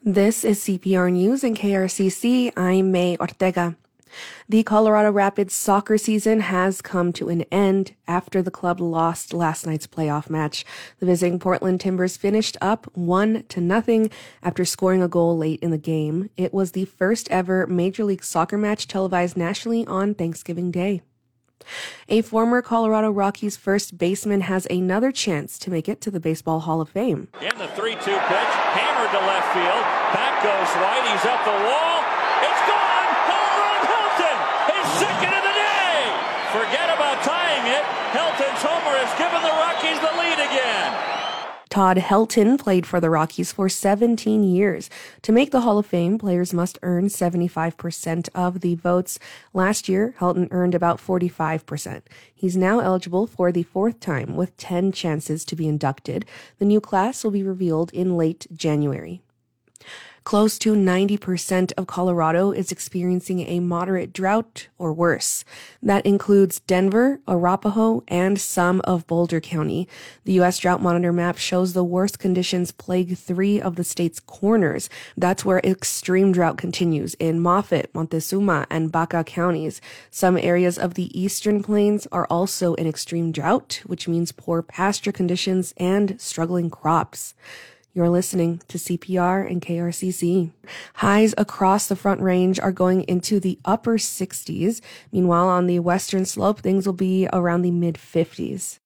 This is CPR News and KRCC. I'm May Ortega. The Colorado Rapids soccer season has come to an end after the club lost last night's playoff match. The visiting Portland Timbers finished up 1-0 after scoring a goal late in the game. It was the first ever Major League Soccer match televised nationally on Thanksgiving Day. A former Colorado Rockies first baseman has another chance to make it to the Baseball Hall of Fame. In the 3-2 pitch, hammered to left field. Back goes White. He's up the wall. It's gone! Home run, Helton! His second of the day! Forget about tying it. Helton's homer has given the Rockies the lead again. Todd Helton played for the Rockies for 17 years. To make the Hall of Fame, players must earn 75% of the votes. Last year, Helton earned about 45%. He's now eligible for the fourth time with 10 chances to be inducted. The new class will be revealed in late January. Close to 90% of Colorado is experiencing a moderate drought or worse. That includes Denver, Arapahoe, and some of Boulder County. The U.S. Drought Monitor map shows the worst conditions plague 3 of the state's corners. That's where extreme drought continues in Moffat, Montezuma, and Baca counties. Some areas of the eastern plains are also in extreme drought, which means poor pasture conditions and struggling crops. You're listening to CPR and KRCC. Highs across the Front Range are going into the upper 60s. Meanwhile, on the western slope, things will be around the mid-50s.